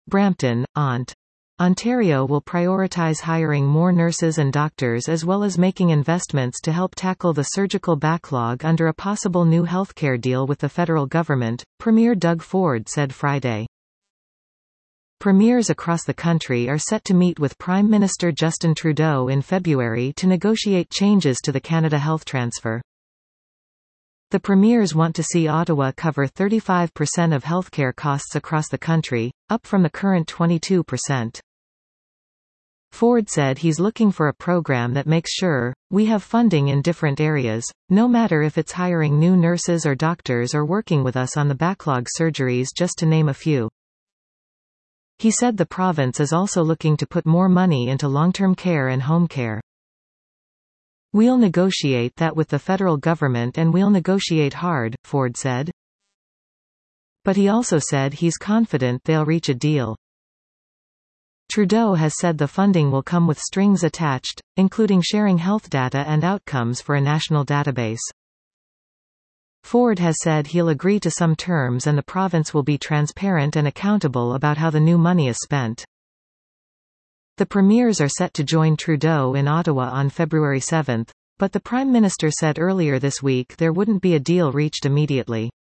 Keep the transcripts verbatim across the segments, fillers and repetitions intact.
Brampton, Ont. Ontario will prioritise hiring more nurses and doctors as well as making investments to help tackle the surgical backlog under a possible new healthcare deal with the federal government, Premier Doug Ford said Friday. Premiers across the country are set to meet with Prime Minister Justin Trudeau in February to negotiate changes to the Canada Health Transfer. The premiers want to see Ottawa cover thirty-five percent of healthcare costs across the country, up from the current twenty-two percent. Ford said he's looking for a program that makes sure we have funding in different areas, no matter if it's hiring new nurses or doctors or working with us on the backlog surgeries, just to name a few. He said the province is also looking to put more money into long-term care and home care. We'll negotiate that with the federal government and we'll negotiate hard, Ford said. But he also said he's confident they'll reach a deal. Trudeau has said the funding will come with strings attached, including sharing health data and outcomes for a national database. Ford has said he'll agree to some terms and the province will be transparent and accountable about how the new money is spent. The premiers are set to join Trudeau in Ottawa on February seventh, but the Prime Minister said earlier this week there wouldn't be a deal reached immediately.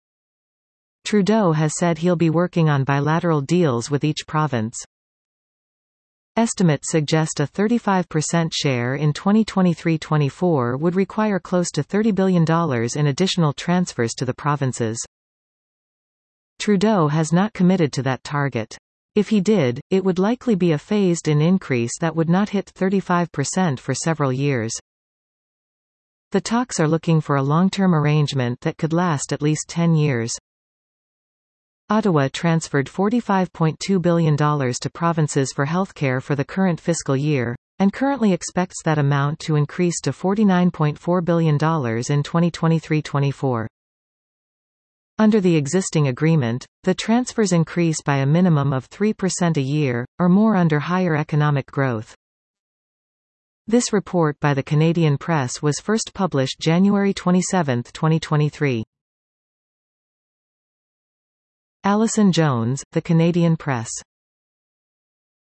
Trudeau has said he'll be working on bilateral deals with each province. Estimates suggest a thirty-five percent share in twenty twenty-three twenty-four would require close to thirty billion dollars in additional transfers to the provinces. Trudeau has not committed to that target. If he did, it would likely be a phased-in increase that would not hit thirty-five percent for several years. The talks are looking for a long-term arrangement that could last at least ten years. Ottawa transferred forty-five point two billion dollars to provinces for healthcare for the current fiscal year, and currently expects that amount to increase to forty-nine point four billion dollars in twenty twenty-three twenty-four. Under the existing agreement, the transfers increase by a minimum of three percent a year, or more under higher economic growth. This report by the Canadian Press was first published January twenty-seventh twenty twenty-three. Alison Jones, The Canadian Press.